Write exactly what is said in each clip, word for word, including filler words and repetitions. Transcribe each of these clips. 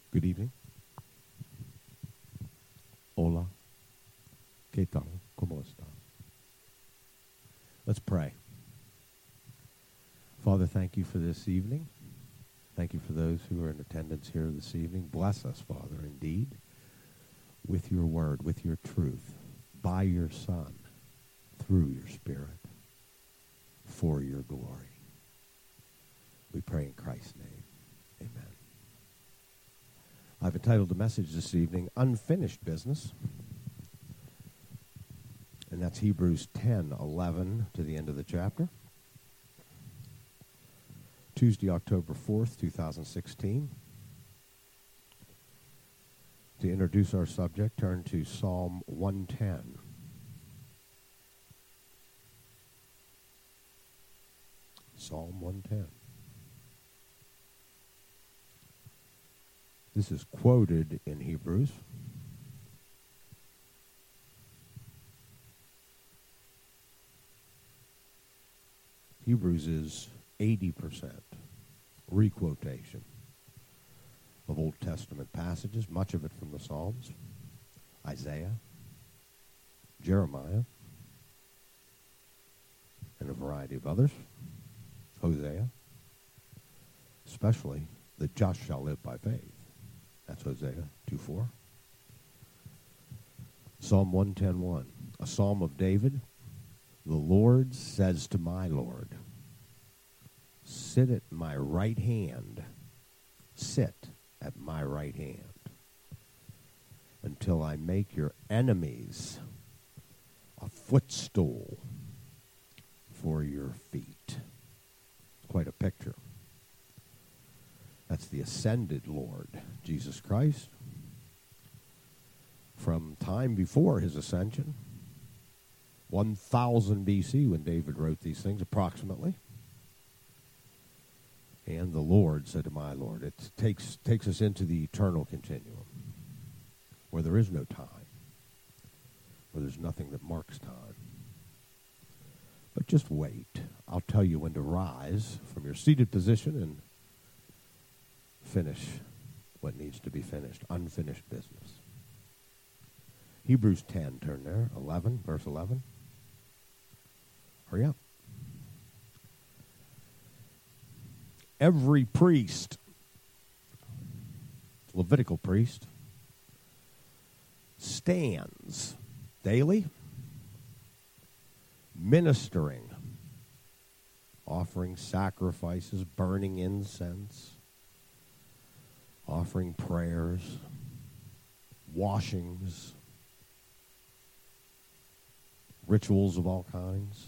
Good evening. Hola. ¿Qué tal? ¿Cómo está? Let's pray. Father, thank you for this evening. Thank you for those who are in attendance here this evening. Bless us, Father, indeed, with your word, with your truth, by your Son, through your Spirit, for your glory. We pray in Christ's name. Amen. I've entitled the message this evening, Unfinished Business. And that's Hebrews ten eleven to the end of the chapter. Tuesday, October fourth, twenty sixteen. To introduce our subject, turn to Psalm one ten. Psalm one ten. This is quoted in Hebrews. Hebrews is eighty percent requotation of Old Testament passages, much of it from the Psalms, Isaiah, Jeremiah, and a variety of others, Hosea, especially the just shall live by faith. That's Hosea two four. Psalm one ten one, a psalm of David. The Lord says to my Lord, sit at my right hand, sit at my right hand, until I make your enemies a footstool for your feet. Quite a picture. That's the ascended Lord, Jesus Christ. From time before his ascension, one thousand B C when David wrote these things, approximately. And the Lord said to my Lord. It takes, takes us into the eternal continuum, where there is no time, where there's nothing that marks time. But just wait. I'll tell you when to rise from your seated position and finish what needs to be finished, unfinished business. Hebrews ten, turn there, eleven, verse eleven. Hurry up. Every priest, Levitical priest, stands daily ministering, offering sacrifices, burning incense, offering prayers, washings, rituals of all kinds.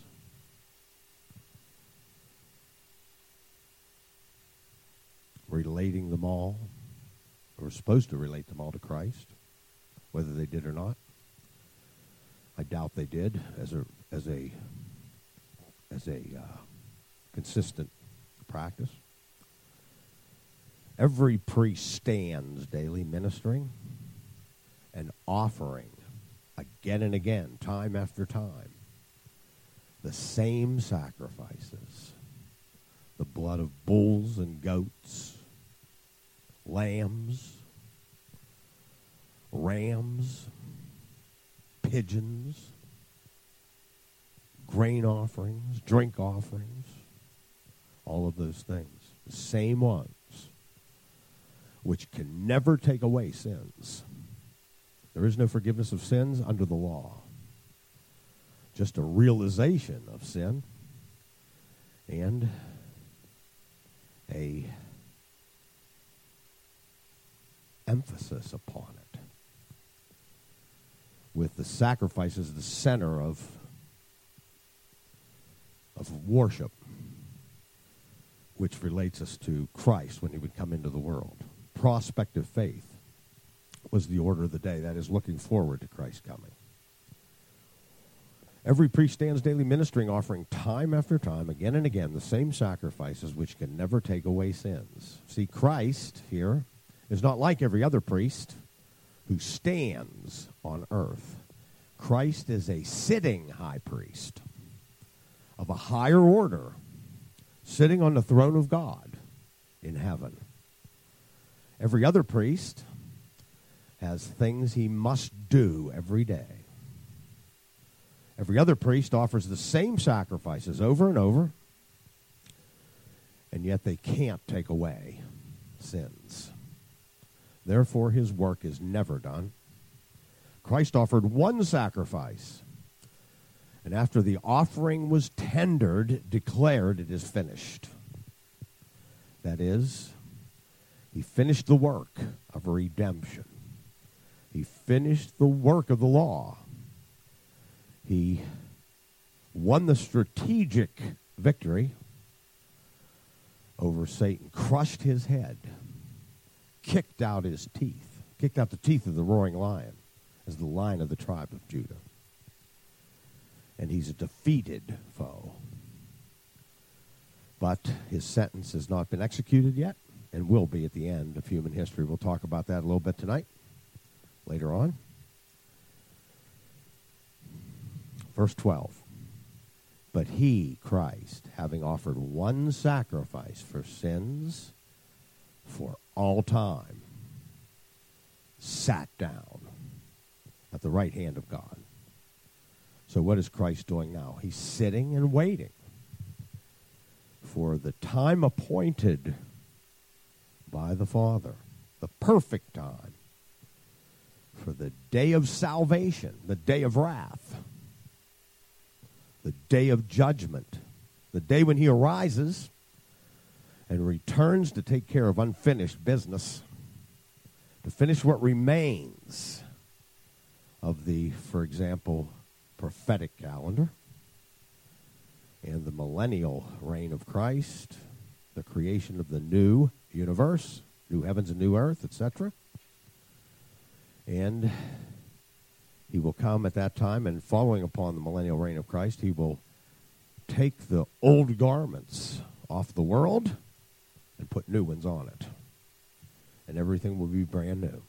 Relating them all, or supposed to relate them all to Christ, whether they did or not. I doubt they did as a as a as a uh, consistent practice. Every priest stands daily ministering and offering again and again, time after time, the same sacrifices, the blood of bulls and goats, lambs, rams, pigeons, grain offerings, drink offerings, all of those things. The same ones, which can never take away sins. There is no forgiveness of sins under the law. Just a realization of sin and a emphasis upon it, with the sacrifices the center of of worship, which relates us to Christ when he would come into the world. Prospective faith was the order of the day, that is, looking forward to Christ coming. Every priest stands daily ministering, offering time after time, again and again, the same sacrifices which can never take away sins. See, Christ here is not like every other priest who stands on earth. Christ is a sitting high priest of a higher order, sitting on the throne of God in heaven. Every other priest has things he must do every day. Every other priest offers the same sacrifices over and over, and yet they can't take away sins. Therefore, his work is never done. Christ offered one sacrifice, and after the offering was tendered, declared it is finished. That is, he finished the work of redemption. He finished the work of the law. He won the strategic victory over Satan, crushed his head, kicked out his teeth, kicked out the teeth of the roaring lion as the Lion of the tribe of Judah. And he's a defeated foe. But his sentence has not been executed yet and will be at the end of human history. We'll talk about that a little bit tonight, later on. Verse twelve. But he, Christ, having offered one sacrifice for sins for all time, sat down at the right hand of God. So what is Christ doing now? He's sitting and waiting for the time appointed by the Father, the perfect time, for the day of salvation, the day of wrath, the day of judgment, the day when he arises and returns to take care of unfinished business, to finish what remains of the, for example, prophetic calendar and the millennial reign of Christ, the creation of the new universe, new heavens and new earth, et cetera. And he will come at that time, and following upon the millennial reign of Christ, he will take the old garments off the world and put new ones on it. And everything will be brand new.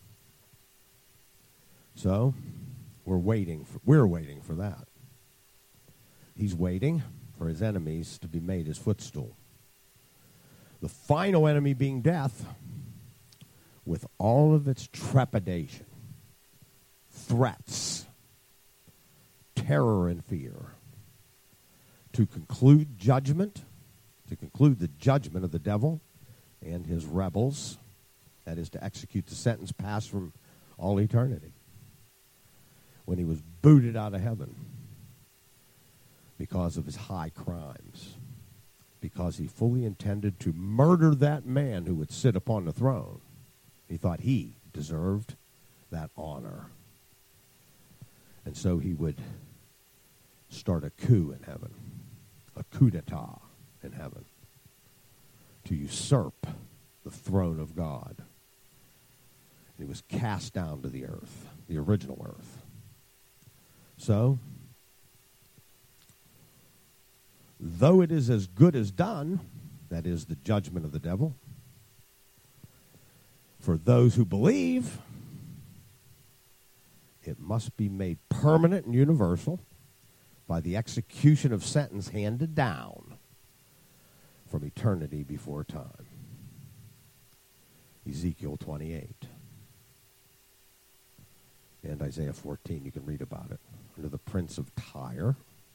So, we're waiting for, we're waiting for that. He's waiting for his enemies to be made his footstool. The final enemy being death, with all of its trepidation, threats, terror, and fear, to conclude judgment, to conclude the judgment of the devil and his rebels, that is, to execute the sentence passed from all eternity, when he was booted out of heaven because of his high crimes, because he fully intended to murder that man who would sit upon the throne. He thought he deserved that honor. And so he would start a coup in heaven, a coup d'etat in heaven, to usurp the throne of God. And he was cast down to the earth, the original earth. So, though it is as good as done, that is the judgment of the devil, for those who believe, it must be made permanent and universal by the execution of sentence handed down from eternity before time. Ezekiel twenty-eight. And Isaiah fourteen, you can read about it. Under the prince of Tyre.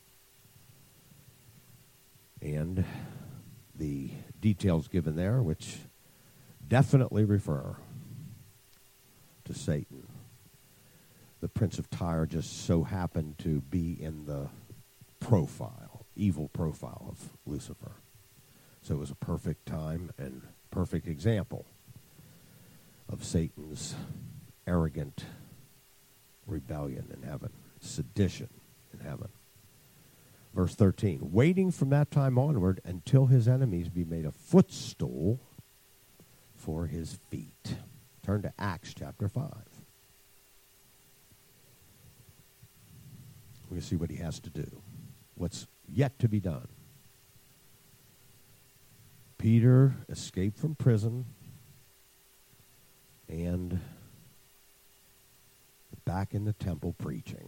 And the details given there, which definitely refer to Satan. The prince of Tyre just so happened to be in the profile, evil profile of Lucifer. So it was a perfect time and perfect example of Satan's arrogant rebellion in heaven, sedition in heaven. Verse thirteen, waiting from that time onward until his enemies be made a footstool for his feet. Turn to Acts chapter five. We're going to see what he has to do, what's yet to be done. Peter escaped from prison and back in the temple preaching.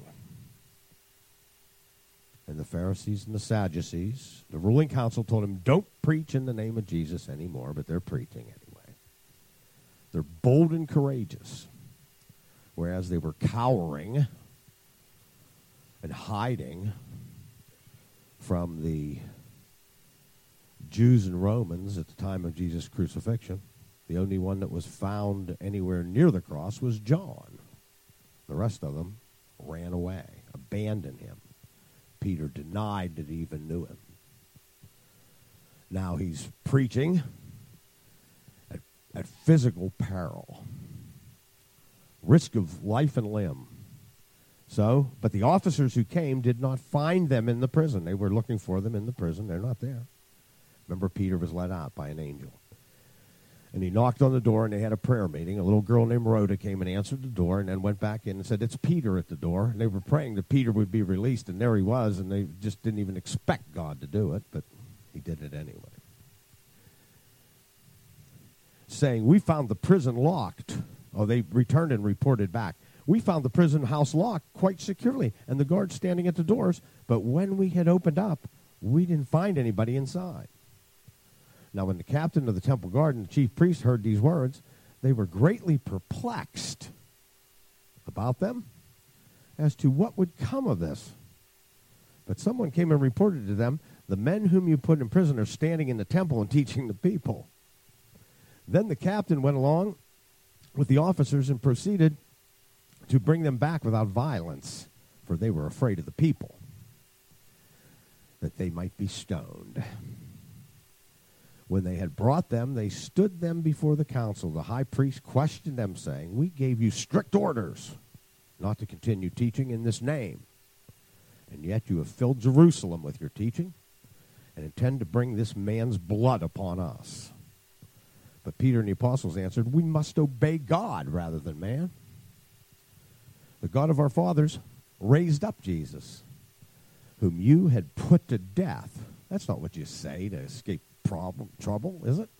And the Pharisees and the Sadducees, the ruling council told him, don't preach in the name of Jesus anymore, but they're preaching anyway. They're bold and courageous, whereas they were cowering and hiding from the Jews and Romans at the time of Jesus' crucifixion. The only one that was found anywhere near the cross was John. The rest of them ran away, abandoned him. Peter denied that he even knew him. Now he's preaching at, at physical peril, risk of life and limb. So, but the officers who came did not find them in the prison. They were looking for them in the prison. They're not there. Remember, Peter was let out by an angel. And he knocked on the door, and they had a prayer meeting. A little girl named Rhoda came and answered the door and then went back in and said, "It's Peter at the door." And they were praying that Peter would be released, and there he was, and they just didn't even expect God to do it, but he did it anyway. Saying, "We found the prison locked." Oh, they returned and reported back. "We found the prison house locked quite securely, and the guards standing at the doors, but when we had opened up, we didn't find anybody inside." Now, when the captain of the temple guard and the chief priest heard these words, they were greatly perplexed about them as to what would come of this. But someone came and reported to them, "The men whom you put in prison are standing in the temple and teaching the people." Then the captain went along with the officers and proceeded to bring them back without violence, for they were afraid of the people, that they might be stoned. When they had brought them, they stood them before the council. The high priest questioned them, saying, "We gave you strict orders not to continue teaching in this name, and yet you have filled Jerusalem with your teaching and intend to bring this man's blood upon us." But Peter and the apostles answered, "We must obey God rather than man. The God of our fathers raised up Jesus, whom you had put to death." That's not what you say to escape problem, trouble, is it?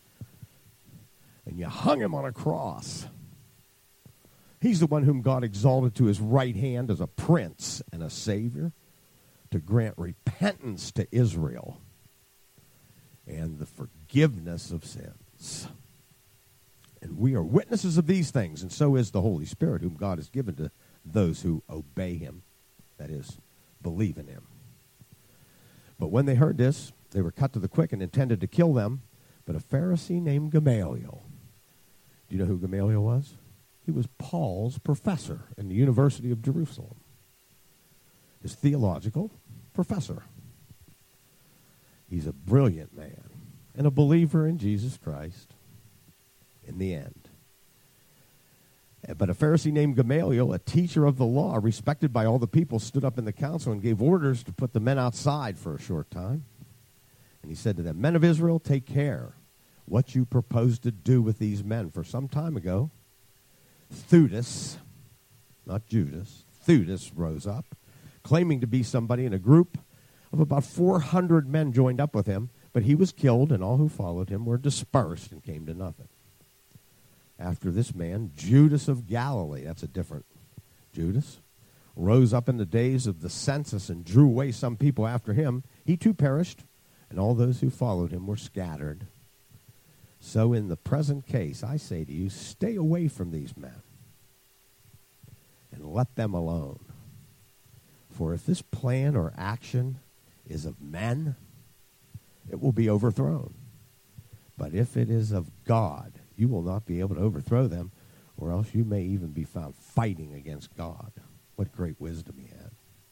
"And you hung him on a cross. He's the one whom God exalted to his right hand as a prince and a savior, to grant repentance to Israel and the forgiveness of sins. And we are witnesses of these things, and so is the Holy Spirit, whom God has given to those who obey him," that is, believe in him. But when they heard this, they were cut to the quick and intended to kill them. But a Pharisee named Gamaliel, do you know who Gamaliel was? He was Paul's professor in the University of Jerusalem. His theological professor. He's a brilliant man and a believer in Jesus Christ in the end. But a Pharisee named Gamaliel, a teacher of the law, respected by all the people, stood up in the council and gave orders to put the men outside for a short time. And he said to them, "Men of Israel, take care what you propose to do with these men. For some time ago, Theudas, not Judas, Theudas rose up, claiming to be somebody, in a group of about four hundred men joined up with him, but he was killed, and all who followed him were dispersed and came to nothing. After this man, Judas of Galilee," that's a different Judas, "rose up in the days of the census and drew away some people after him. He too perished, and all those who followed him were scattered. So in the present case, I say to you, stay away from these men and let them alone. For if this plan or action is of men, it will be overthrown. But if it is of God, you will not be able to overthrow them, or else you may even be found fighting against God." What great wisdom he had.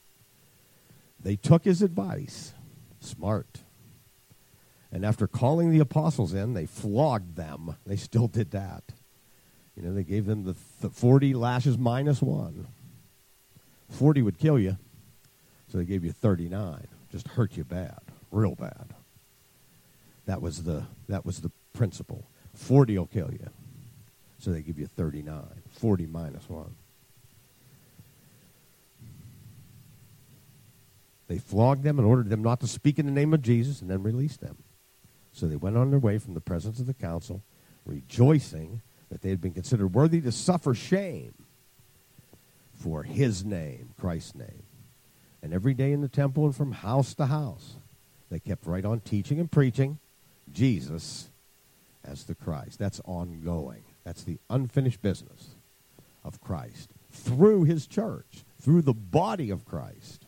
They took his advice. Smart. And after calling the apostles in, they flogged them. They still did that. You know, they gave them the th- forty lashes minus one. forty would kill you, so they gave you thirty-nine. Just hurt you bad, real bad. That was the that was the principle. forty will kill you, so they give you thirty-nine. forty minus one. They flogged them and ordered them not to speak in the name of Jesus, and then released them. So they went on their way from the presence of the council, rejoicing that they had been considered worthy to suffer shame for his name, Christ's name. And every day in the temple and from house to house, they kept right on teaching and preaching Jesus as the Christ. That's ongoing. That's the unfinished business of Christ through his church, through the body of Christ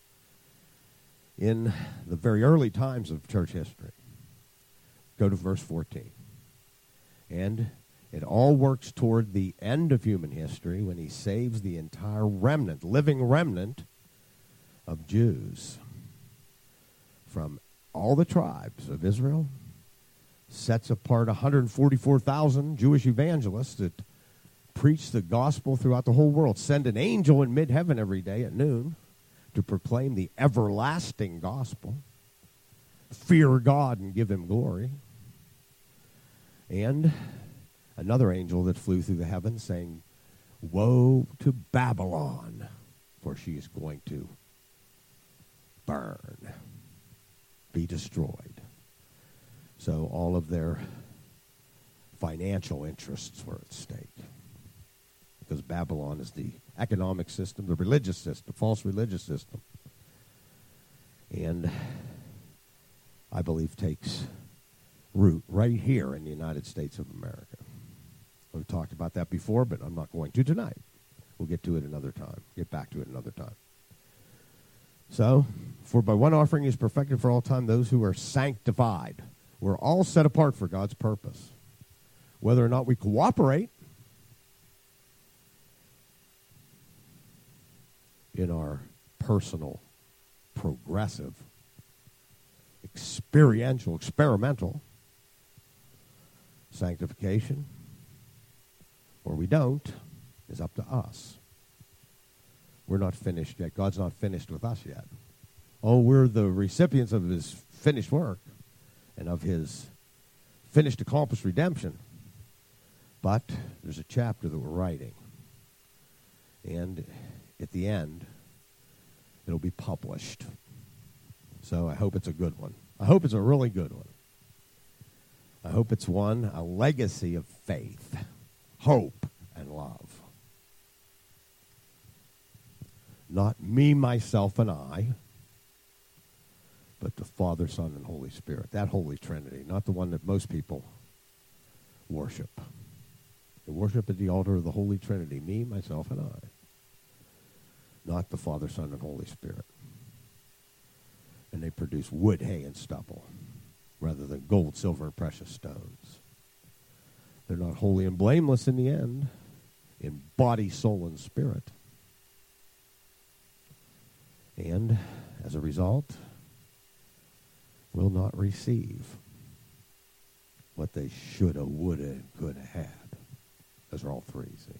in the very early times of church history. Go to verse fourteen. And it all works toward the end of human history when he saves the entire remnant, living remnant of Jews from all the tribes of Israel, sets apart one hundred forty-four thousand Jewish evangelists that preach the gospel throughout the whole world, send an angel in mid-heaven every day at noon to proclaim the everlasting gospel, fear God and give him glory, and another angel that flew through the heavens saying, woe to Babylon, for she is going to burn, be destroyed. So all of their financial interests were at stake, because Babylon is the economic system, the religious system, false religious system, and I believe takes root right here in the United States of America. We've talked about that before, but I'm not going to tonight. We'll get to it another time, get back to it another time. So, for by one offering is perfected for all time those who are sanctified. We're all set apart for God's purpose. Whether or not we cooperate in our personal, progressive, experiential, experimental sanctification, or we don't, is up to us. We're not finished yet. God's not finished with us yet. Oh, we're the recipients of his finished work and of his finished, accomplished redemption. But there's a chapter that we're writing. And at the end, it'll be published. So I hope it's a good one. I hope it's a really good one. I hope it's one, a legacy of faith, hope, and love. Not me, myself, and I, but the Father, Son, and Holy Spirit. That Holy Trinity, not the one that most people worship. They worship at the altar of the Holy Trinity, me, myself, and I. Not the Father, Son, and Holy Spirit. And they produce wood, hay, and stubble, rather than gold, silver, and precious stones. They're not holy and blameless in the end, in body, soul, and spirit. And, as a result, will not receive what they shoulda, woulda, and coulda had. Those are all three, see?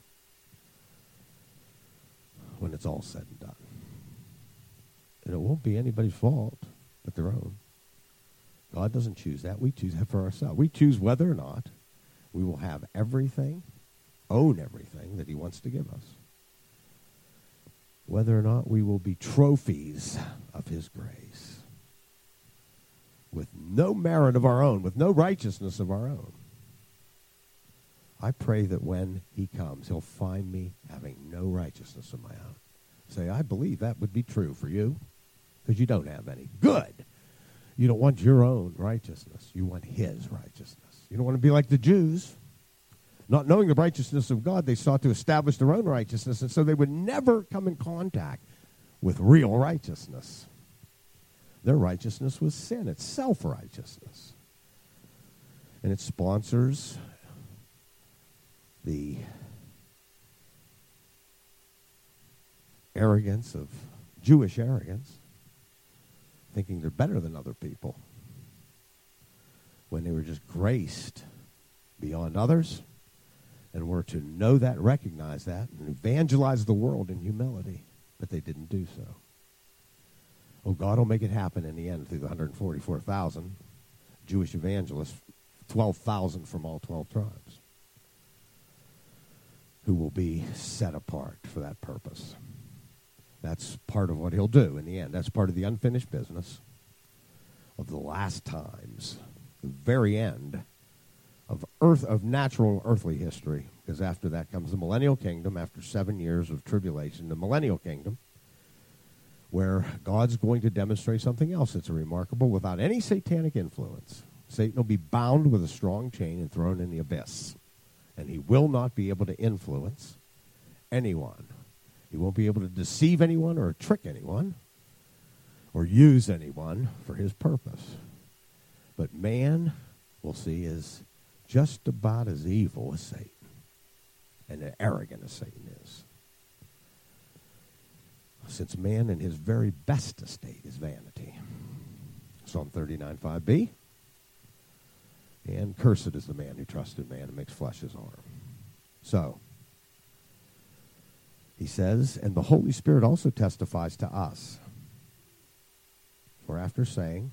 When it's all said and done. And it won't be anybody's fault but their own. God doesn't choose that. We choose that for ourselves. We choose whether or not we will have everything, own everything that he wants to give us. Whether or not we will be trophies of his grace. With no merit of our own, with no righteousness of our own. I pray that when he comes, he'll find me having no righteousness of my own. Say, I believe that would be true for you, because you don't have any. Good. You don't want your own righteousness. You want his righteousness. You don't want to be like the Jews. Not knowing the righteousness of God, they sought to establish their own righteousness, and so they would never come in contact with real righteousness. Their righteousness was sin. It's self-righteousness. And it sponsors the arrogance of Jewish arrogance, thinking they're better than other people, when they were just graced beyond others, and were to know that, recognize that, and evangelize the world in humility, but they didn't do so. Oh, God will make it happen in the end through the one hundred forty-four thousand Jewish evangelists, twelve thousand from all twelve tribes, who will be set apart for that purpose. That's part of what he'll do in the end. That's part of the unfinished business of the last times, the very end of earth, of natural earthly history, because after that comes the millennial kingdom, after seven years of tribulation, the millennial kingdom, where God's going to demonstrate something else that's remarkable without any satanic influence. Satan will be bound with a strong chain and thrown in the abyss, And he will not be able to influence anyone. He won't be able to deceive anyone or trick anyone or use anyone for his purpose. But man, we'll see, is just about as evil as Satan and as arrogant as Satan is. Since man in his very best estate is vanity. Psalm thirty-nine, five b. And cursed is the man who trusts in man and makes flesh his arm. So, he says, and the Holy Spirit also testifies to us. For after saying,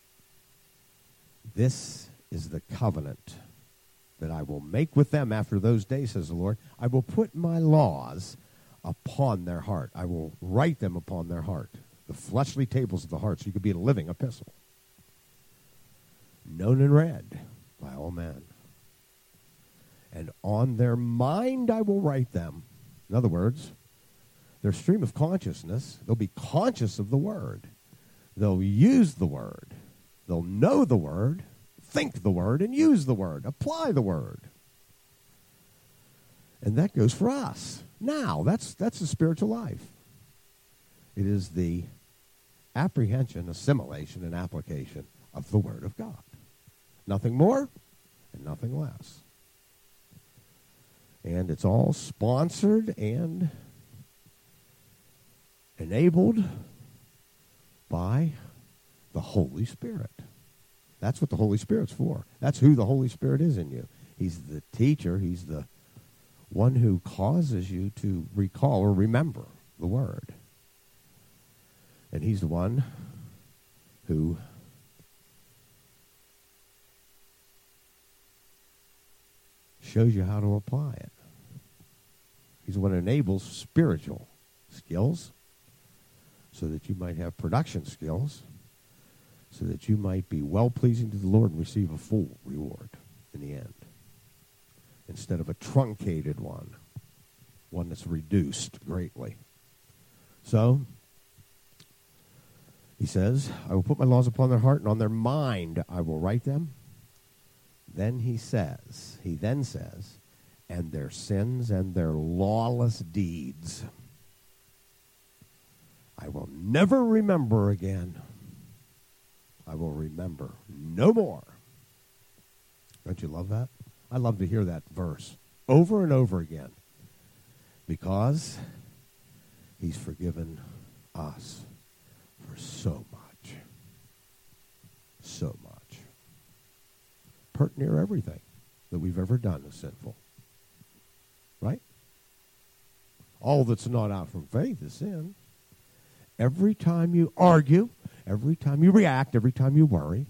this is the covenant that I will make with them after those days, says the Lord, I will put my laws upon their heart. I will write them upon their heart. The fleshly tables of the heart, so you could be a living epistle. Known and read by all men. And on their mind I will write them. In other words, their stream of consciousness, they'll be conscious of the word. They'll use the word. They'll know the word, think the word, and use the word. Apply the word. And that goes for us. Now, that's that's the spiritual life. It is the apprehension, assimilation, and application of the Word of God. Nothing more and nothing less. And it's all sponsored and enabled by the Holy Spirit. That's what the Holy Spirit's for. That's who the Holy Spirit is in you. He's the teacher. He's the one who causes you to recall or remember the word. And he's the one who shows you how to apply it. He's the one who enables spiritual skills so that you might have production skills, so that you might be well-pleasing to the Lord and receive a full reward in the end, instead of a truncated one, one that's reduced greatly. So, he says, I will put my laws upon their heart, and on their mind I will write them. Then he says, he then says, and their sins and their lawless deeds I will never remember again. I will remember no more. Don't you love that? I love to hear that verse over and over again, because he's forgiven us for so much. So much. Pert near everything that we've ever done is sinful. Right? All that's not out from faith is sin. Every time you argue, every time you react, every time you worry,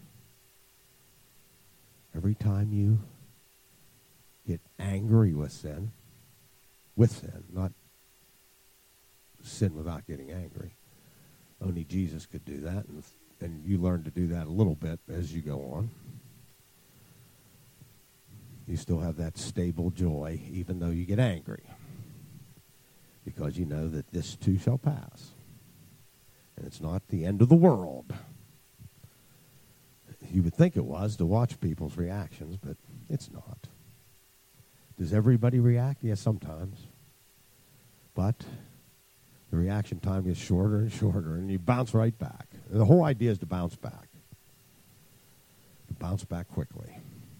every time you get angry with sin, with sin, not sin without getting angry. Only Jesus could do that, and, and you learn to do that a little bit as you go on. You still have that stable joy, even though you get angry, because you know that this too shall pass. And it's not the end of the world. You would think it was to watch people's reactions, but it's not. Does everybody react? Yes, sometimes. But the reaction time gets shorter and shorter, and you bounce right back. And the whole idea is to bounce back. To bounce back quickly.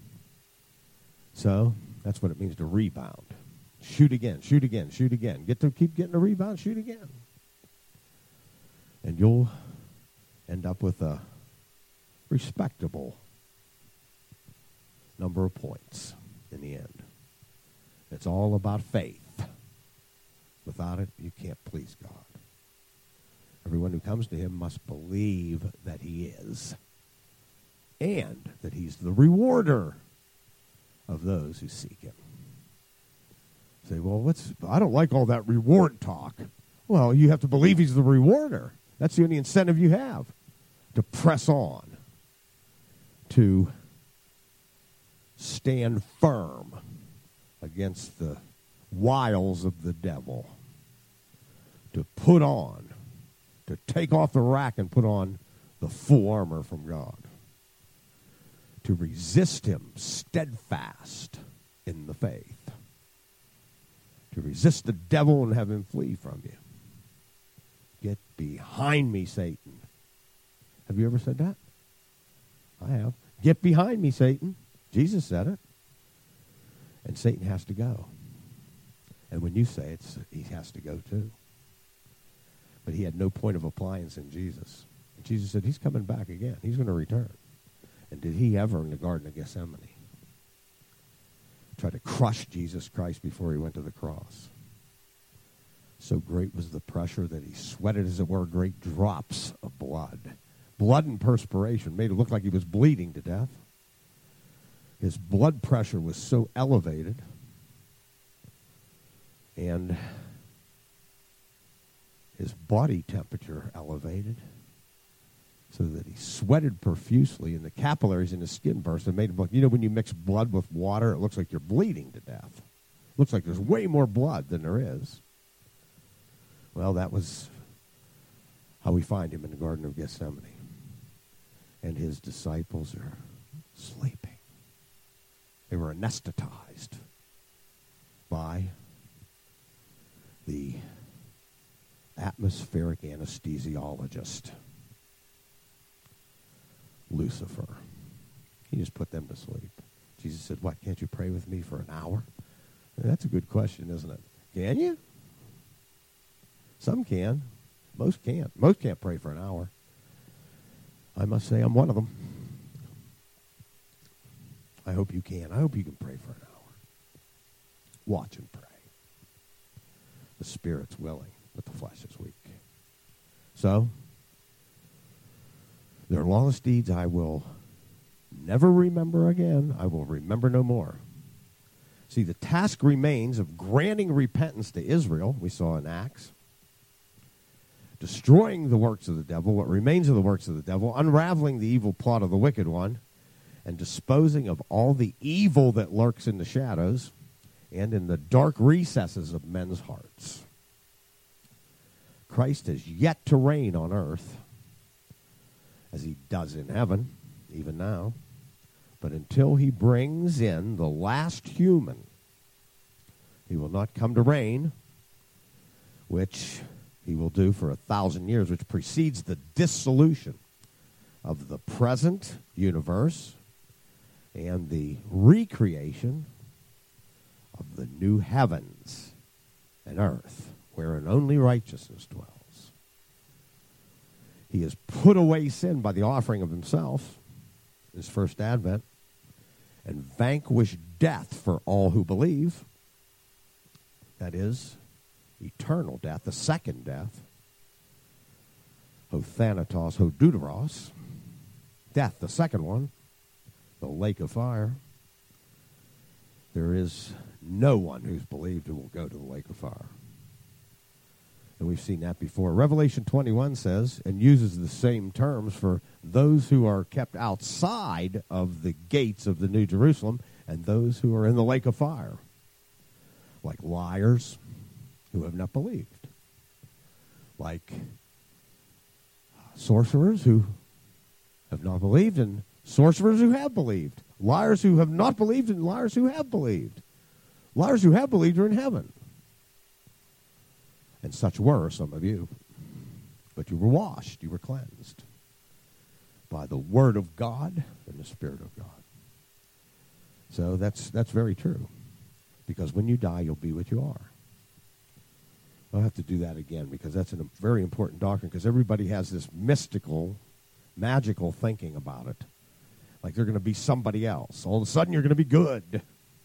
So, that's what it means to rebound. Shoot again, shoot again, shoot again. Get to keep getting a rebound, shoot again. And you'll end up with a respectable number of points in the end. It's all about faith. Without it, you can't please God. Everyone who comes to him must believe that he is, and that he's the rewarder of those who seek him. Say, well, what's, I don't like all that reward talk. Well, you have to believe he's the rewarder. That's the only incentive you have, to press on, to stand firm against the wiles of the devil, to put on, to take off the rack and put on the full armor from God, to resist him steadfast in the faith. To resist the devil and have him flee from you. Get behind me, Satan. Have you ever said that? I have. Get behind me, Satan. Jesus said it. And Satan has to go. And when you say it, he has to go too. But he had no point of appliance in Jesus. And Jesus said, he's coming back again. He's going to return. And did he ever in the Garden of Gethsemane try to crush Jesus Christ before he went to the cross? So great was the pressure that he sweated, as it were, great drops of blood. Blood and perspiration made it look like he was bleeding to death. His blood pressure was so elevated, and his body temperature elevated, so that he sweated profusely, and the capillaries in his skin burst and made him look, you know, when you mix blood with water, it looks like you're bleeding to death. It looks like there's way more blood than there is. Well, that was how we find him in the Garden of Gethsemane. And his disciples are sleeping. They were anesthetized by the atmospheric anesthesiologist, Lucifer. He just put them to sleep. Jesus said, what, can't you pray with me for an hour? That's a good question, isn't it? Can you? Some can. Most can't. Most can't pray for an hour. I must say I'm one of them. I hope you can. I hope you can pray for an hour. Watch and pray. The spirit's willing, but the flesh is weak. So, their lawless deeds I will never remember again. I will remember no more. See, the task remains of granting repentance to Israel, we saw in Acts, destroying the works of the devil, what remains of the works of the devil, unraveling the evil plot of the wicked one, and disposing of all the evil that lurks in the shadows and in the dark recesses of men's hearts. Christ has yet to reign on earth, as he does in heaven, even now. But until he brings in the last human, he will not come to reign, which he will do for a thousand years, which precedes the dissolution of the present universe and the recreation of the new heavens and earth, wherein only righteousness dwells. He has put away sin by the offering of himself, his first advent, and vanquished death for all who believe. That is, eternal death, the second death. Ho thanatos, ho deuteros. Death, the second one. The lake of fire. There is no one who's believed who will go to the lake of fire. And we've seen that before. Revelation twenty-one says, and uses the same terms for those who are kept outside of the gates of the New Jerusalem and those who are in the lake of fire. Like liars who have not believed. Like sorcerers who have not believed, and sorcerers who have believed. Liars who have not believed, and liars who have believed. Liars who have believed are in heaven. And such were some of you. But you were washed, you were cleansed by the word of God and the Spirit of God. So that's that's very true. Because when you die, you'll be what you are. I'll have to do that again because that's a very important doctrine, because everybody has this mystical, magical thinking about it. Like they're going to be somebody else. All of a sudden, you're going to be good.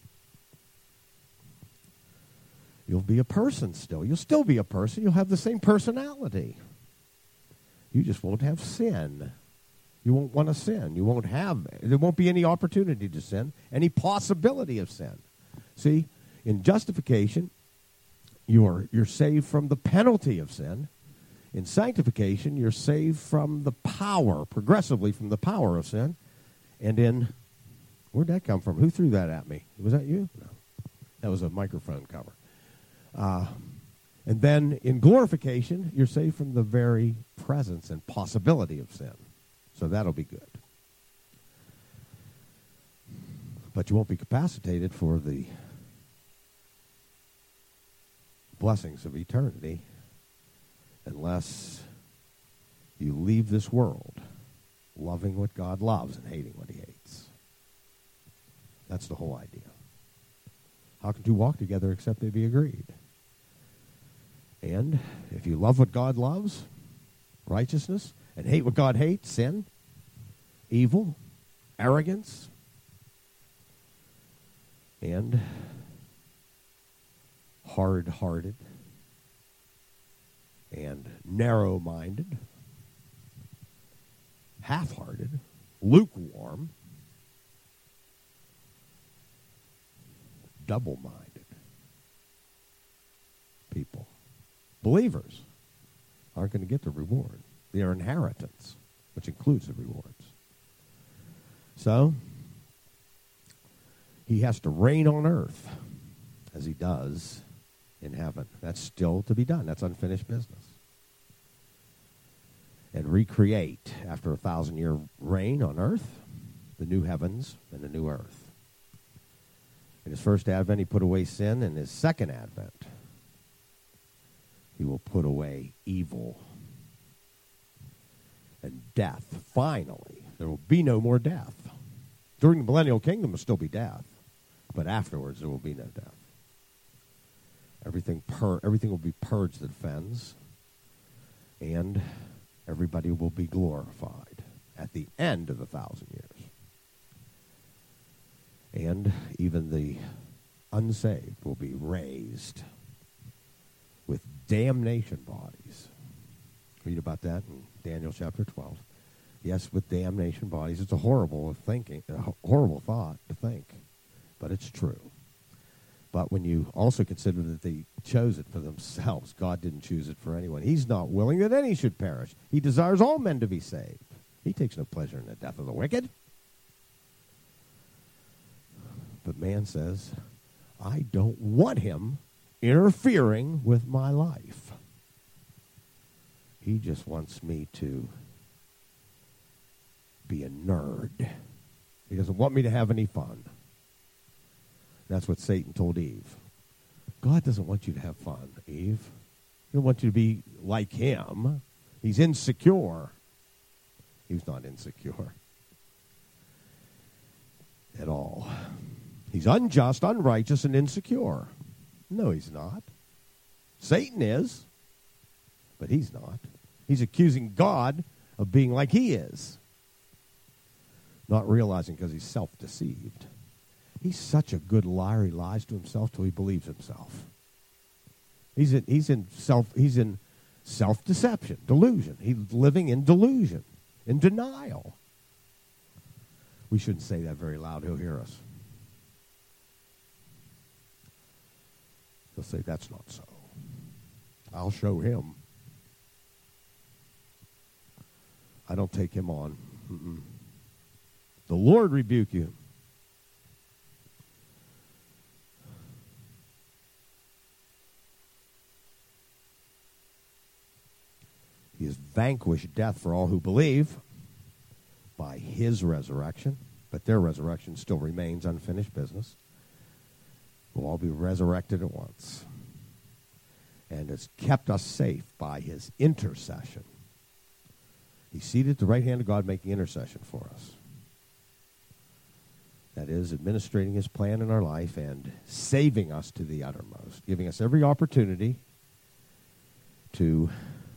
You'll be a person still. You'll still be a person. You'll have the same personality. You just won't have sin. You won't want to sin. You won't have, there won't be any opportunity to sin, any possibility of sin. See, in justification, you're, you're saved from the penalty of sin. In sanctification, you're saved from the power, progressively from the power of sin. And in, where'd that come from? Who threw that at me? Was that you? No. That was a microphone cover. Uh, and then in glorification, you're saved from the very presence and possibility of sin. So that'll be good. But you won't be capacitated for the blessings of eternity unless you leave this world loving what God loves and hating what he hates. That's the whole idea. How can two walk together except they be agreed? And if you love what God loves, righteousness, and hate what God hates, sin, evil, arrogance, and hard-hearted, and narrow-minded, half-hearted, lukewarm, double-minded people, believers, aren't going to get the reward. Their inheritance, which includes the rewards. So, he has to reign on earth as he does in heaven. That's still to be done. That's unfinished business. And recreate, after a thousand-year reign on earth, the new heavens and the new earth. In his first advent, he put away sin. In his second advent, he will put away evil and death. Finally, there will be no more death. During the millennial kingdom, there will still be death. But afterwards, there will be no death. Everything, pur- everything will be purged that offends. And everybody will be glorified at the end of the thousand years. And even the unsaved will be raised with damnation bodies. Read about that in Daniel chapter twelve. Yes, with damnation bodies. It's a horrible thinking, a horrible thought to think, but it's true. But when you also consider that they chose it for themselves, God didn't choose it for anyone. He's not willing that any should perish. He desires all men to be saved. He takes no pleasure in the death of the wicked. But man says, I don't want him interfering with my life. He just wants me to be a nerd. He doesn't want me to have any fun. That's what Satan told Eve. God doesn't want you to have fun, Eve. He doesn't want you to be like him. He's insecure. He's not insecure at all. He's unjust, unrighteous, and insecure. No, he's not. Satan is, but he's not. He's accusing God of being like he is, not realizing because he's self-deceived. He's such a good liar. He lies to himself till he believes himself. He's in, he's in self. He's in self-deception, delusion. He's living in delusion, in denial. We shouldn't say that very loud. He'll hear us. He'll say, that's not so. I'll show him. I don't take him on. Mm-mm. The Lord rebuke you. He has vanquished death for all who believe by his resurrection, but their resurrection still remains unfinished business. We'll all be resurrected at once. And has kept us safe by his intercession. He's seated at the right hand of God making intercession for us. That is, administrating his plan in our life and saving us to the uttermost, giving us every opportunity to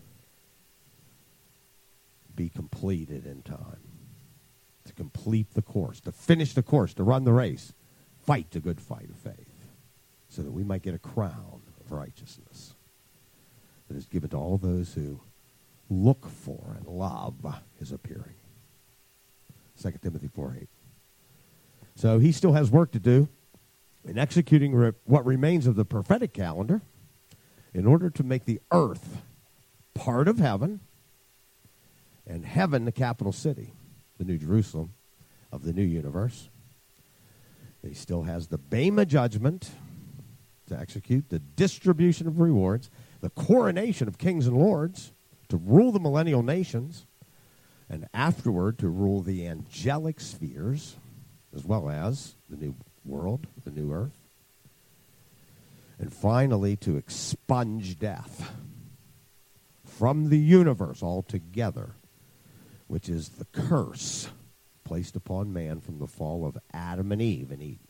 be completed in time, to complete the course, to finish the course, to run the race, fight the good fight of faith, so that we might get a crown of righteousness that is given to all those who look for and love his appearing. Second Timothy four eight. So he still has work to do in executing re- what remains of the prophetic calendar in order to make the earth part of heaven and heaven the capital city, the New Jerusalem of the new universe. He still has the Bema judgment to execute, the distribution of rewards, the coronation of kings and lords, to rule the millennial nations, and afterward to rule the angelic spheres, as well as the new world, the new earth. And finally, to expunge death from the universe altogether, which is the curse placed upon man from the fall of Adam and Eve in Eden.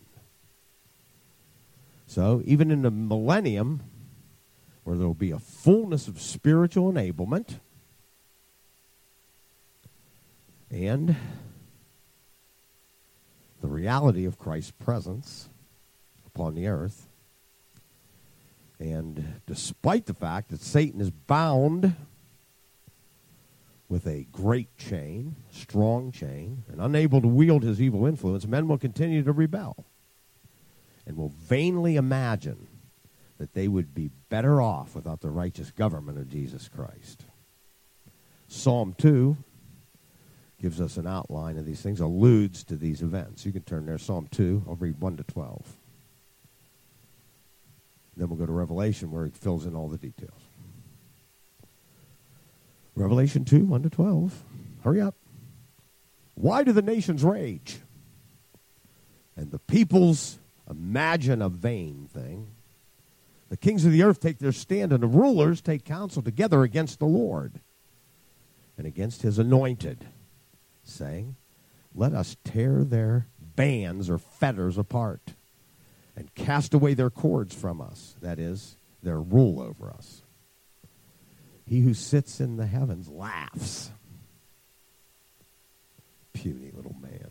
So, even in the millennium, where there will be a fullness of spiritual enablement and the reality of Christ's presence upon the earth, and despite the fact that Satan is bound with a great chain, strong chain, and unable to wield his evil influence, men will continue to rebel and will vainly imagine that they would be better off without the righteous government of Jesus Christ. Psalm two gives us an outline of these things, alludes to these events. You can turn there, Psalm two. I'll read one to twelve. Then we'll go to Revelation, where he fills in all the details. Revelation two, one to twelve. Hurry up. Why do the nations rage? And the peoples imagine a vain thing. The kings of the earth take their stand, and the rulers take counsel together against the Lord and against his anointed, saying, let us tear their bands or fetters apart and cast away their cords from us, that is, their rule over us. He who sits in the heavens laughs. Puny little man.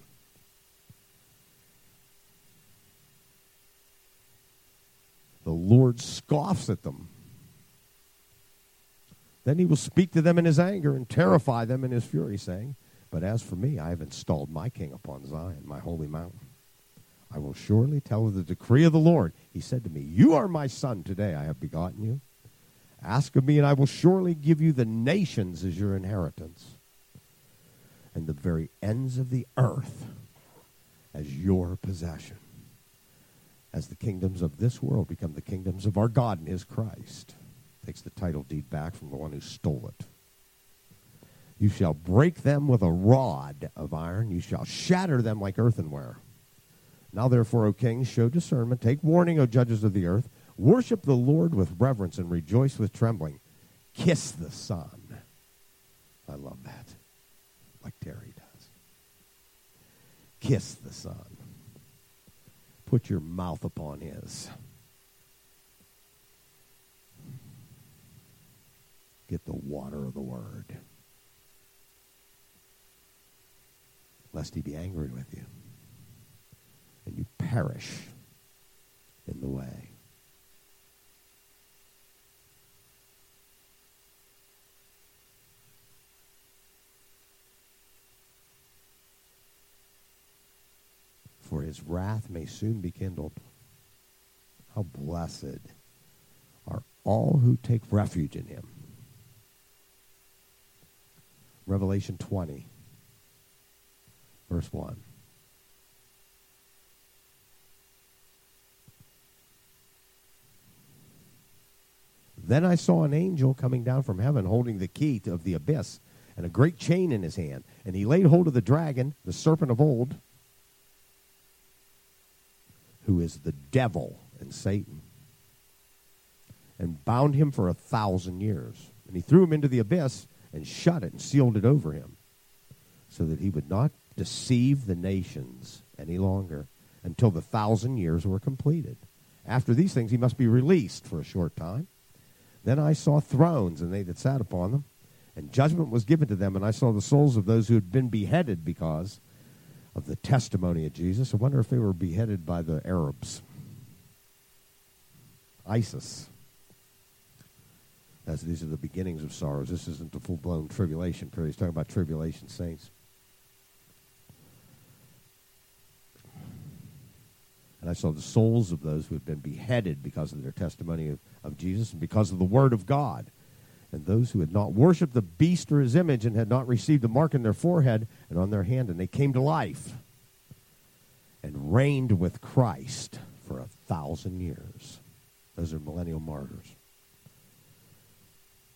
The Lord scoffs at them. Then he will speak to them in his anger and terrify them in his fury, saying, but as for me, I have installed my king upon Zion, my holy mountain. I will surely tell of the decree of the Lord. He said to me, you are my son, today I have begotten you. Ask of me, and I will surely give you the nations as your inheritance, and the very ends of the earth as your possession, as the kingdoms of this world become the kingdoms of our God and his Christ. Takes the title deed back from the one who stole it. You shall break them with a rod of iron. You shall shatter them like earthenware. Now therefore, O kings, show discernment. Take warning, O judges of the earth. Worship the Lord with reverence and rejoice with trembling. Kiss the Son. I love that. Like Terry does. Kiss the Son. Put your mouth upon his. Get the water of the word, lest he be angry with you, and you perish in the way. For his wrath may soon be kindled. How blessed are all who take refuge in him. Revelation twenty, verse one. Then I saw an angel coming down from heaven, holding the key of the abyss, and a great chain in his hand. And he laid hold of the dragon, the serpent of old, who is the devil and Satan, and bound him for a thousand years. And he threw him into the abyss and shut it and sealed it over him, so that he would not deceive the nations any longer until the thousand years were completed. After these things he must be released for a short time. Then I saw thrones, and they that sat upon them, and judgment was given to them, and I saw the souls of those who had been beheaded because of the testimony of Jesus. I wonder if they were beheaded by the Arabs. ISIS. As these are the beginnings of sorrows. This isn't the full-blown tribulation period. He's talking about tribulation saints. And I saw the souls of those who had been beheaded because of their testimony of, of Jesus and because of the word of God. And those who had not worshipped the beast or his image and had not received the mark in their forehead and on their hand, and they came to life and reigned with Christ for a thousand years. Those are millennial martyrs.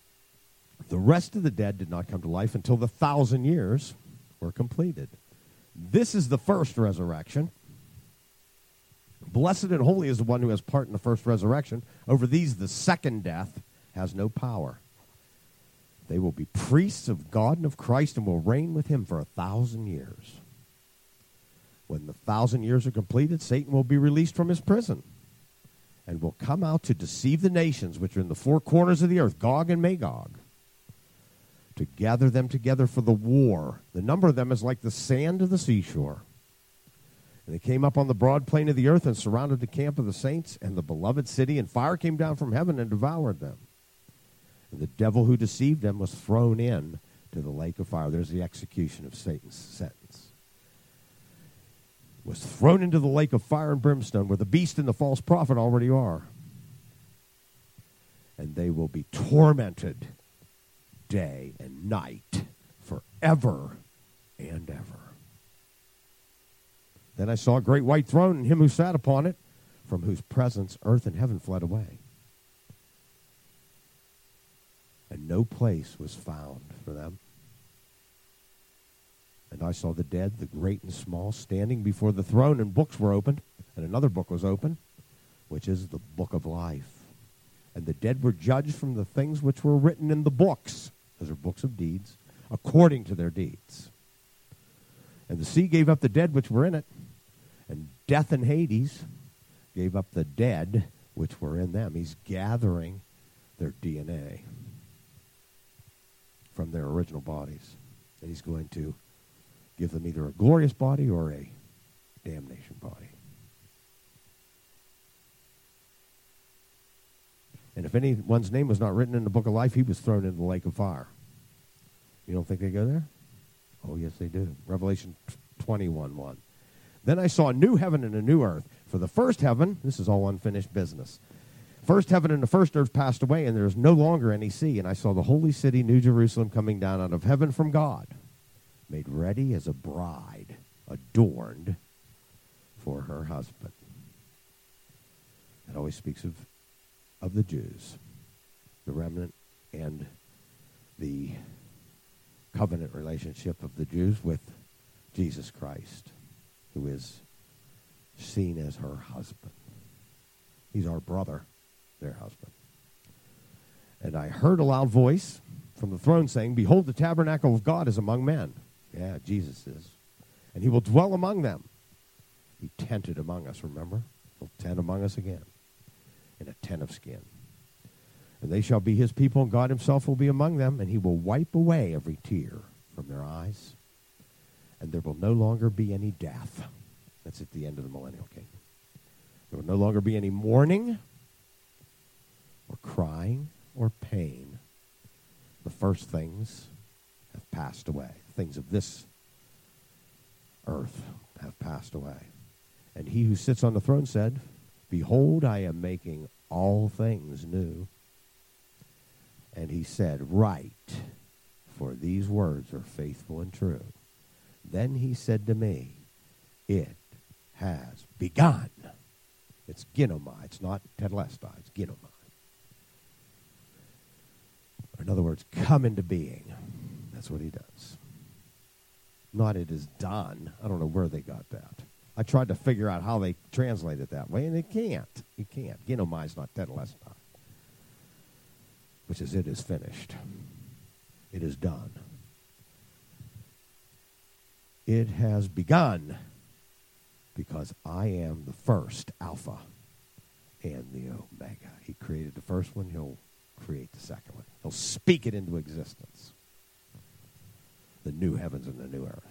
The rest of the dead did not come to life until the thousand years were completed. This is the first resurrection. Blessed and holy is the one who has part in the first resurrection. Over these, the second death has no power. They will be priests of God and of Christ and will reign with him for a thousand years. When the thousand years are completed, Satan will be released from his prison and will come out to deceive the nations which are in the four corners of the earth, Gog and Magog, to gather them together for the war. The number of them is like the sand of the seashore. And they came up on the broad plain of the earth and surrounded the camp of the saints and the beloved city, and fire came down from heaven and devoured them. And the devil who deceived them was thrown in to the lake of fire. There's the execution of Satan's sentence. Was thrown into the lake of fire and brimstone, where the beast and the false prophet already are. And they will be tormented day and night forever and ever. Then I saw a great white throne and him who sat upon it, from whose presence earth and heaven fled away. And no place was found for them. And I saw the dead, the great and small, standing before the throne, and books were opened, and another book was opened, which is the book of life. And the dead were judged from the things which were written in the books, those are books of deeds, according to their deeds. And the sea gave up the dead which were in it, and death and Hades gave up the dead which were in them. He's gathering their D N A from their original bodies. And he's going to give them either a glorious body or a damnation body. And if anyone's name was not written in the book of life, he was thrown into the lake of fire. You don't think they go there? Oh, yes, they do. Revelation twenty-one one. Then I saw a new heaven and a new earth. For the first heaven, this is all unfinished business. First heaven and the first earth passed away, and there is no longer any sea. And I saw the holy city, New Jerusalem, coming down out of heaven from God, made ready as a bride, adorned for her husband. It always speaks of, of the Jews, the remnant, and the covenant relationship of the Jews with Jesus Christ, who is seen as her husband. He's our brother, their husband. And I heard a loud voice from the throne saying, "Behold, the tabernacle of God is among men." Yeah, Jesus is. And he will dwell among them. He tented among us, remember? He'll tent among us again in a tent of skin. And they shall be his people, and God himself will be among them, and he will wipe away every tear from their eyes. And there will no longer be any death. That's at the end of the millennial kingdom. There will no longer be any mourning or crying or pain. The first things have passed away. Things of this earth have passed away. And he who sits on the throne said, "Behold, I am making all things new." And he said, "Write, for these words are faithful and true." Then he said to me, "It has begun." It's ginomai. It's not tetelestai. It's ginomai. In other words, come into being. That's what he does. Not "it is done." I don't know where they got that. I tried to figure out how they translate it that way, and it can't. You can't. Ginomai is not tetelestai, which is "it is finished." It is done. It has begun because I am the first Alpha and the Omega. He created the first one. He'll create the second one. He'll speak it into existence. The new heavens and the new earth.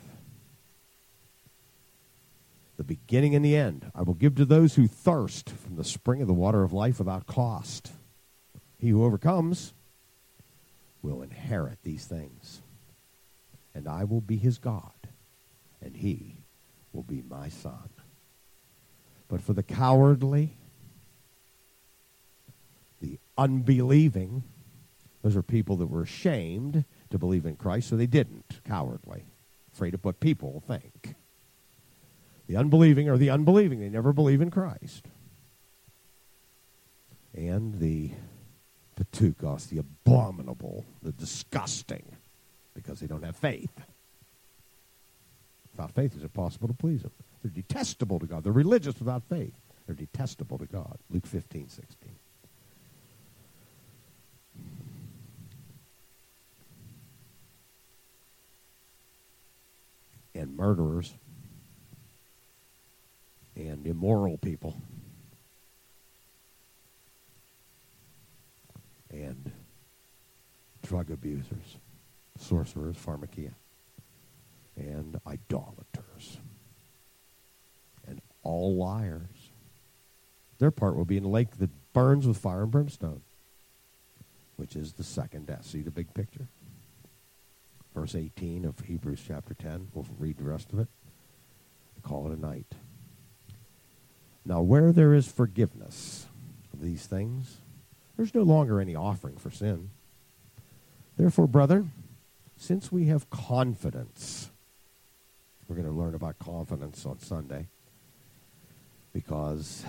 The beginning and the end I will give to those who thirst from the spring of the water of life without cost. He who overcomes will inherit these things. And I will be his God, and he will be my son. But for the cowardly, the unbelieving, those are people that were ashamed to believe in Christ, so they didn't. Cowardly. Afraid of what people will think. The unbelieving are the unbelieving. They never believe in Christ. And the patukos, the abominable, the disgusting, because they don't have faith. Without faith, it's impossible to please him. They're detestable to God. They're religious without faith. They're detestable to God. Luke fifteen, sixteen. And murderers and immoral people and drug abusers, sorcerers, pharmakia, and idolaters, and all liars. Their part will be in the lake that burns with fire and brimstone, which is the second death. See the big picture? Verse eighteen of Hebrews chapter ten. We'll read the rest of it. Call it a night. Now, where there is forgiveness of these things, there's no longer any offering for sin. Therefore, brethren, since we have confidence, we're going to learn about confidence on Sunday, because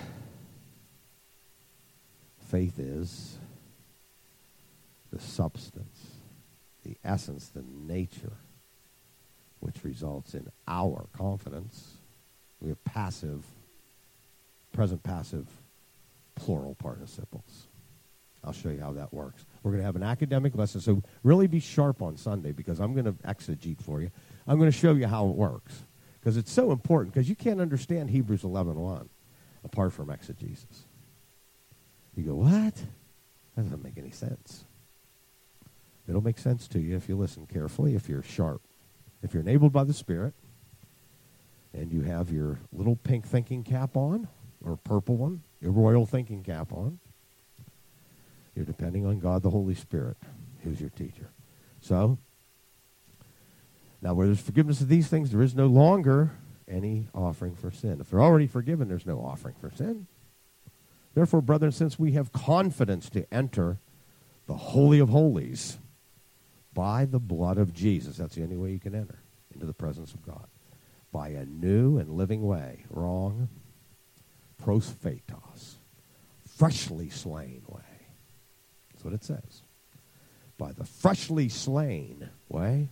faith is the substance, the essence, the nature, which results in our confidence. We have passive, present passive, plural participles. I'll show you how that works. We're going to have an academic lesson, so really be sharp on Sunday, because I'm going to exegete for you. I'm going to show you how it works, because it's so important, because you can't understand Hebrews eleven one apart from exegesis. You go, what? That doesn't make any sense. It'll make sense to you if you listen carefully, if you're sharp. If you're enabled by the Spirit, and you have your little pink thinking cap on, or purple one, your royal thinking cap on, you're depending on God the Holy Spirit, who's your teacher. So, now where there's forgiveness of these things, there is no longer any offering for sin. If they're already forgiven, there's no offering for sin. Therefore, brethren, since we have confidence to enter the Holy of Holies by the blood of Jesus, that's the only way you can enter into the presence of God, by a new and living way, wrong, prosphatos, freshly slain way. That's what it says. By the freshly slain way,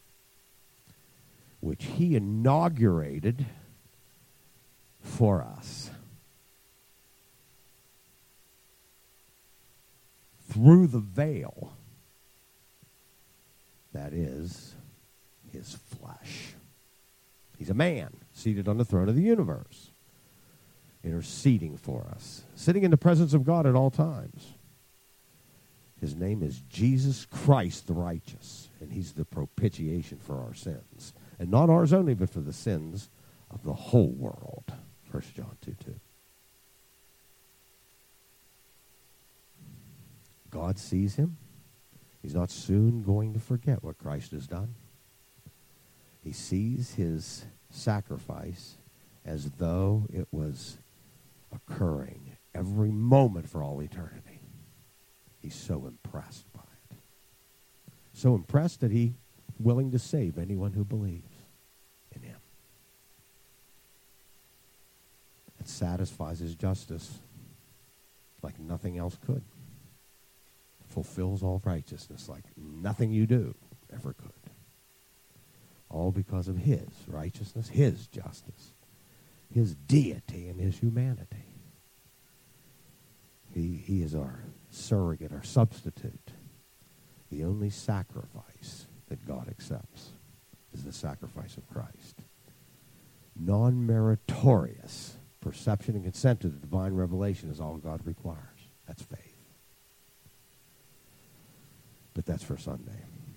which he inaugurated for us through the veil, that is his flesh. He's a man seated on the throne of the universe, interceding for us, sitting in the presence of God at all times. His name is Jesus Christ the righteous, and he's the propitiation for our sins. And not ours only, but for the sins of the whole world. First John two two. God sees him. He's not soon going to forget what Christ has done. He sees his sacrifice as though it was occurring every moment for all eternity. He's so impressed by it. So impressed that he's willing to save anyone who believes in him. It satisfies his justice like nothing else could. Fulfills all righteousness like nothing you do ever could. All because of his righteousness, his justice, his deity, and his humanity. He, he is our surrogate, our substitute. The only sacrifice that God accepts is the sacrifice of Christ. Non-meritorious perception and consent to the divine revelation is all God requires. That's faith. But that's for Sunday.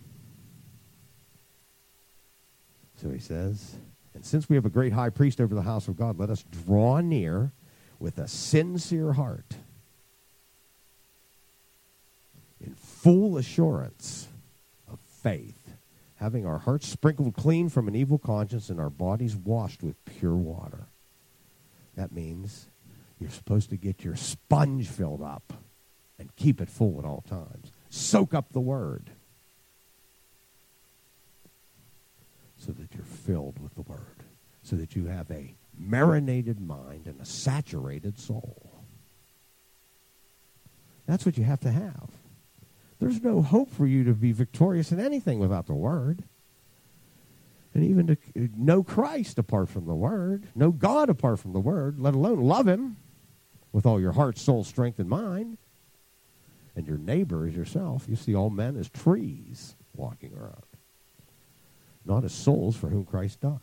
So he says, and since we have a great high priest over the house of God, let us draw near with a sincere heart, in full assurance of faith, having our hearts sprinkled clean from an evil conscience and our bodies washed with pure water. That means you're supposed to get your sponge filled up and keep it full at all times. Soak up the word so that you're filled with the word, so that you have a marinated mind and a saturated soul. That's what you have to have. There's no hope for you to be victorious in anything without the word. And even to know Christ apart from the Word, know God apart from the Word, let alone love Him with all your heart, soul, strength, and mind, and your neighbor as yourself. You see all men as trees walking around, not as souls for whom Christ died.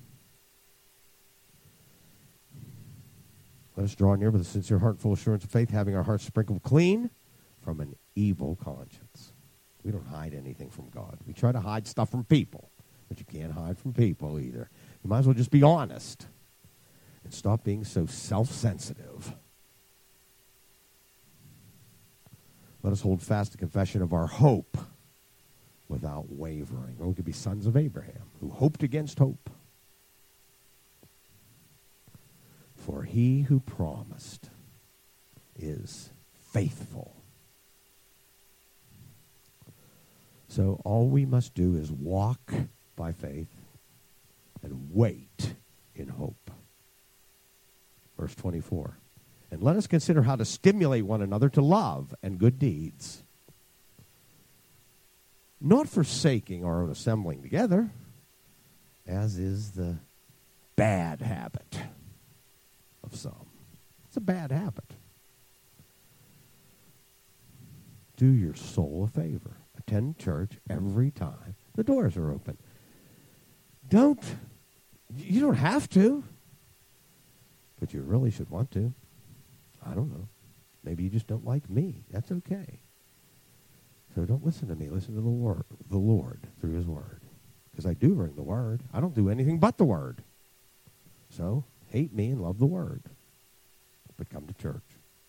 Let us draw near with a sincere heart, full assurance of faith, having our hearts sprinkled clean from an evil conscience. We don't hide anything from God. We try to hide stuff from people, but you can't hide from people either. You might as well just be honest and stop being so self-sensitive. Let us hold fast the confession of our hope without wavering. Or we could be sons of Abraham who hoped against hope. For he who promised is faithful. So all we must do is walk by faith and wait in hope. Verse twenty-four. And let us consider how to stimulate one another to love and good deeds, not forsaking our own assembling together, as is the bad habit of some. It's a bad habit. Do your soul a favor. Attend church every time the doors are open. Don't, you don't have to, but you really should want to. I don't know. Maybe you just don't like me. That's okay. So don't listen to me. Listen to the Lord, the Lord through His Word. Because I do bring the Word. I don't do anything but the Word. So hate me and love the Word. But come to church.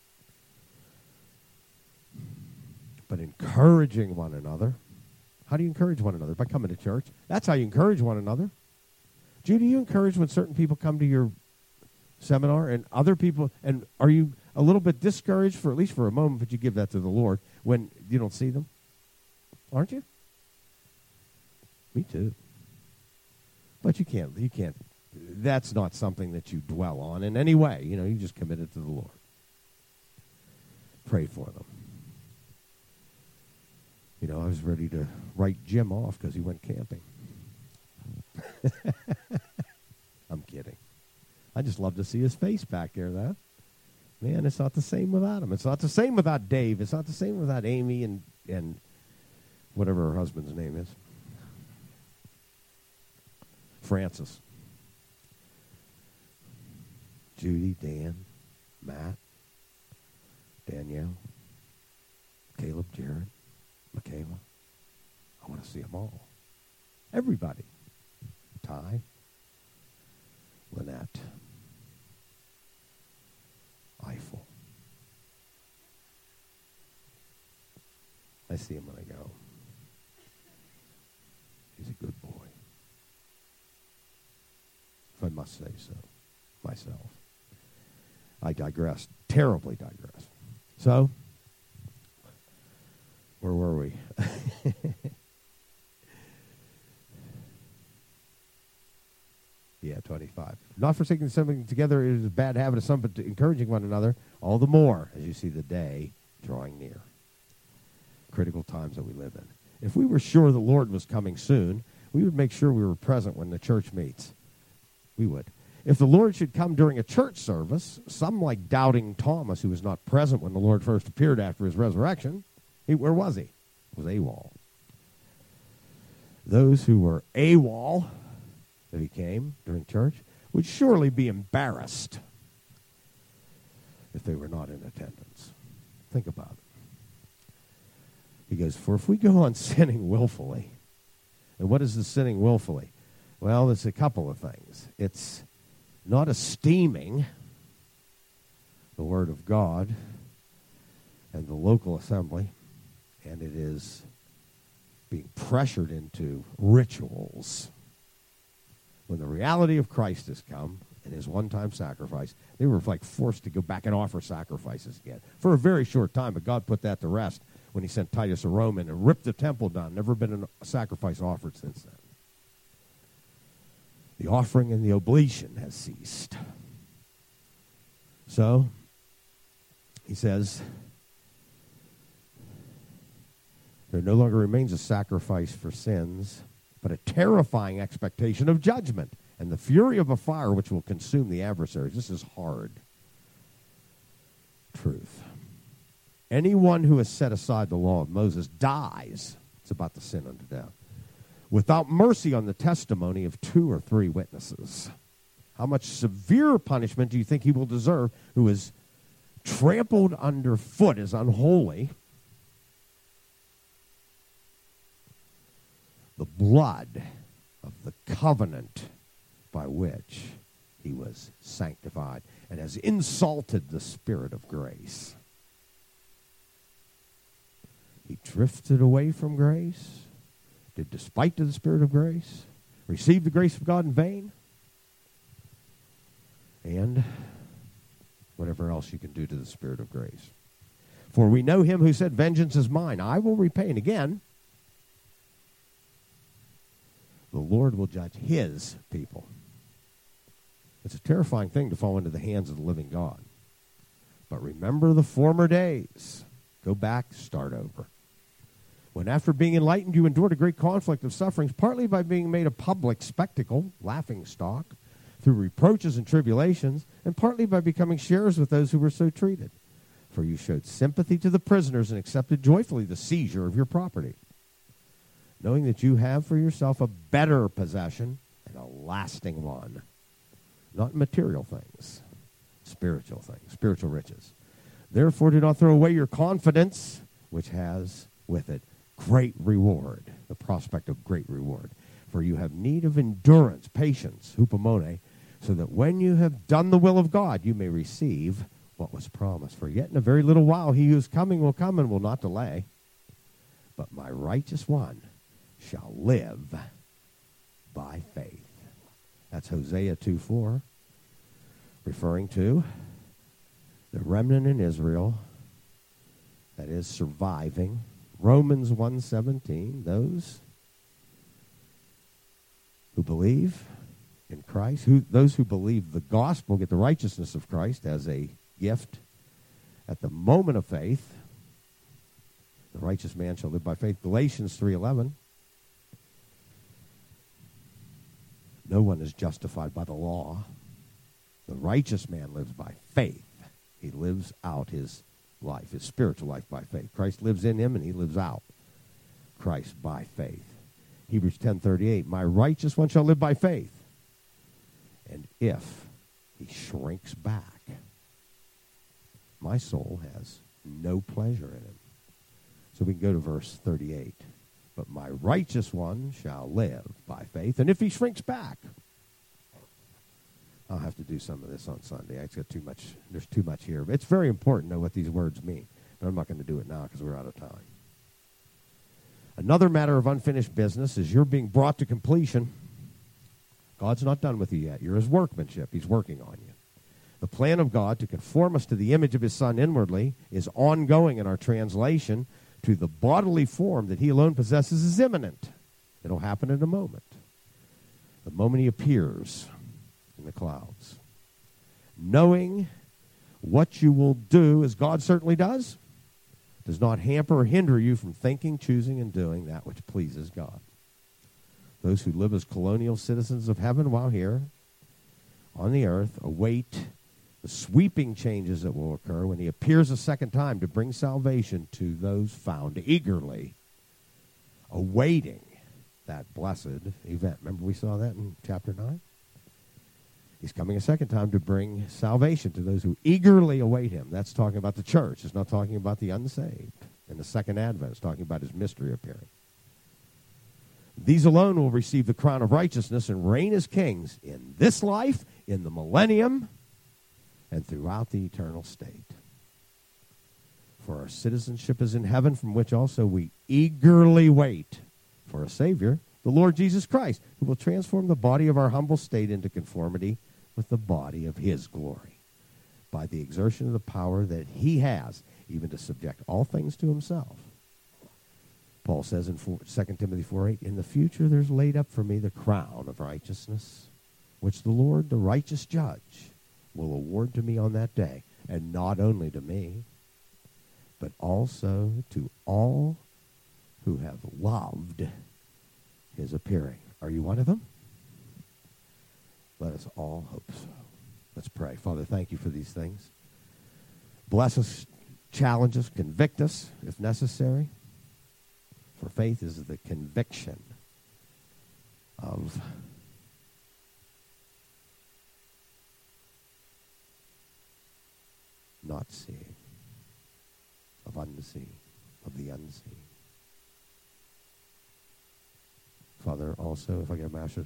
But encouraging one another. How do you encourage one another? By coming to church. That's how you encourage one another. Judy, you encourage when certain people come to your seminar and other people, and are you a little bit discouraged for at least for a moment, but you give that to the Lord when you don't see them? Aren't you? Me too. But you can't, you can't, that's not something that you dwell on in any way. You know, you just commit it to the Lord. Pray for them. You know, I was ready to write Jim off because he went camping. I'm kidding. I just love to see his face back there, though. Man, it's not the same without him. It's not the same without Dave. It's not the same without Amy and, and whatever her husband's name is. Francis. Judy, Dan, Matt, Danielle, Caleb, Jared, Michaela. I want to see them all. Everybody. Ty, Lynette, Eiffel. I see him when I go. He's a good boy. If I must say so myself. I digress. Terribly digress. So, where were we? Yeah, twenty-five. Not forsaking something together is a bad habit of some, but encouraging one another, all the more as you see the day drawing near. Critical times that we live in. If we were sure the Lord was coming soon, we would make sure we were present when the church meets. We would. If the Lord should come during a church service, some like doubting Thomas, who was not present when the Lord first appeared after his resurrection, he, where was he? He was AWOL. Those who were AWOL, if he came during church, would surely be embarrassed if they were not in attendance. Think about it. He goes, for if we go on sinning willfully, and what is the sinning willfully? Well, there's a couple of things. It's not esteeming the Word of God and the local assembly, and it is being pressured into rituals. When the reality of Christ has come and his one-time sacrifice, they were like forced to go back and offer sacrifices again for a very short time, but God put that to rest when he sent Titus a Roman and ripped the temple down. Never been a sacrifice offered since then. The offering and the oblation has ceased. So, he says, there no longer remains a sacrifice for sins, but but a terrifying expectation of judgment and the fury of a fire which will consume the adversaries. This is hard truth. Anyone who has set aside the law of Moses dies. It's about the sin unto death. Without mercy on the testimony of two or three witnesses. How much severe punishment do you think he will deserve who is trampled underfoot as unholy? The blood of the covenant by which he was sanctified and has insulted the Spirit of grace. He drifted away from grace, did despite to the Spirit of grace, received the grace of God in vain, and whatever else you can do to the Spirit of grace. For we know him who said, vengeance is mine, I will repay. And again, the Lord will judge his people. It's a terrifying thing to fall into the hands of the living God. But remember the former days. Go back, start over. When after being enlightened you endured a great conflict of sufferings, partly by being made a public spectacle, laughing stock, through reproaches and tribulations, and partly by becoming sharers with those who were so treated. For you showed sympathy to the prisoners and accepted joyfully the seizure of your property, knowing that you have for yourself a better possession and a lasting one. Not material things, spiritual things, spiritual riches. Therefore do not throw away your confidence, which has with it great reward, the prospect of great reward. For you have need of endurance, patience, hupomone, so that when you have done the will of God, you may receive what was promised. For yet in a very little while he who is coming will come and will not delay. But my righteous one shall live by faith. That's Hosea two four, referring to the remnant in Israel that is surviving. Romans one seventeen, those who believe in Christ, who those who believe the gospel get the righteousness of Christ as a gift at the moment of faith. The righteous man shall live by faith. Galatians three eleven. No one is justified by the law. The righteous man lives by faith. He lives out his life, his spiritual life by faith. Christ lives in him and he lives out Christ by faith. Hebrews ten thirty-eight, my righteous one shall live by faith. And if he shrinks back, my soul has no pleasure in him. So we can go to verse thirty-eight. But my righteous one shall live by faith. And if he shrinks back, I'll have to do some of this on Sunday. I've got too much, there's too much here. But it's very important to know what these words mean. But I'm not going to do it now because we're out of time. Another matter of unfinished business is you're being brought to completion. God's not done with you yet. You're his workmanship. He's working on you. The plan of God to conform us to the image of his Son inwardly is ongoing in our translation to the bodily form that he alone possesses is imminent. It'll happen in a moment. The moment he appears in the clouds. Knowing what you will do, as God certainly does, does not hamper or hinder you from thinking, choosing, and doing that which pleases God. Those who live as colonial citizens of heaven while here on the earth await the sweeping changes that will occur when he appears a second time to bring salvation to those found eagerly awaiting that blessed event. Remember we saw that in chapter nine? He's coming a second time to bring salvation to those who eagerly await him. That's talking about the church. It's not talking about the unsaved. And the second advent is talking about his mystery appearing. These alone will receive the crown of righteousness and reign as kings in this life, in the millennium, and throughout the eternal state. For our citizenship is in heaven, from which also we eagerly wait for a Savior, the Lord Jesus Christ, who will transform the body of our humble state into conformity with the body of his glory, by the exertion of the power that he has, even to subject all things to himself. Paul says in Second Timothy four eight, in the future there's laid up for me the crown of righteousness, which the Lord, the righteous judge, will award to me on that day, and not only to me, but also to all who have loved his appearing. Are you one of them? Let us all hope so. Let's pray. Father, thank you for these things. Bless us, challenge us, convict us if necessary. For faith is the conviction of not seeing, of unseen, of the unseen. Father, also, if I get a master's